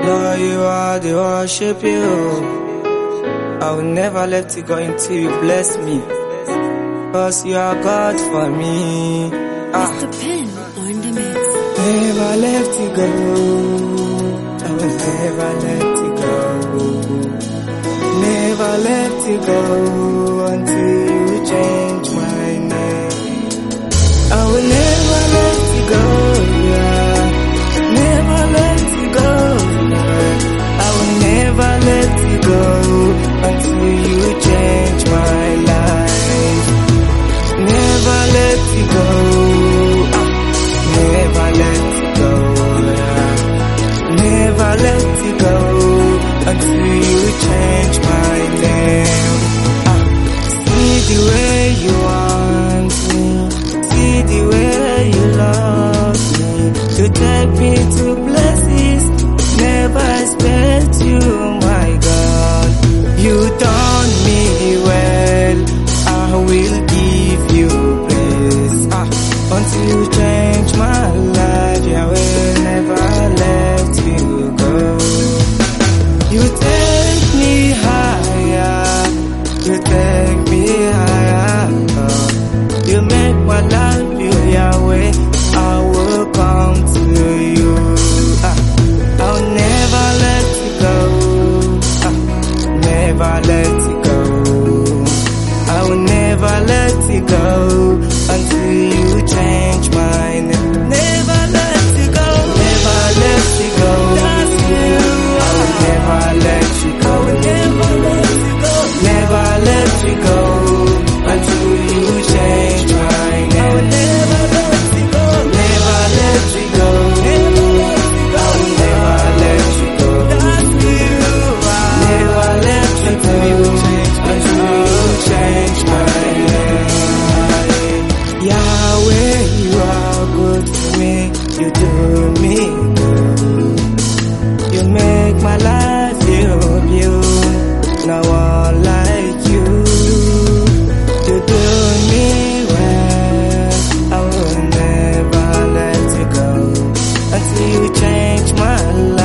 Lord, you are the worship you. I will never let you go until you bless me, 'cause you are God for me. Mr. Pen on the mix. Never let you go. I will never let you go. Never let you go until you change my name. I will never let you go. Yeah. Never let you go. I will never let you go until you change my life. Never let you go. Never let you go. Never let you go until you change my name. See the way you want me, see the way you love me. You take me to places never expect you, my God. You done me well, I will give you praise. Until you change my life, I will never let you go. You take me higher, you take me higher. You make my life you Yahweh, I will come to you. I'll never let you go, never let you go. I will never let you go until you change my name. Never let you go, never let you go. That's you. I will never let you go, never let you go, never let you go until you change my name. I will never let you go, never let you go, never let you go. I will never let you go. That's you. Never let you go until you change my name. Yahweh, you are good to me. You do me good. You make my life feel beautiful. No one like you. You do me well. I will never let you go until you change my life.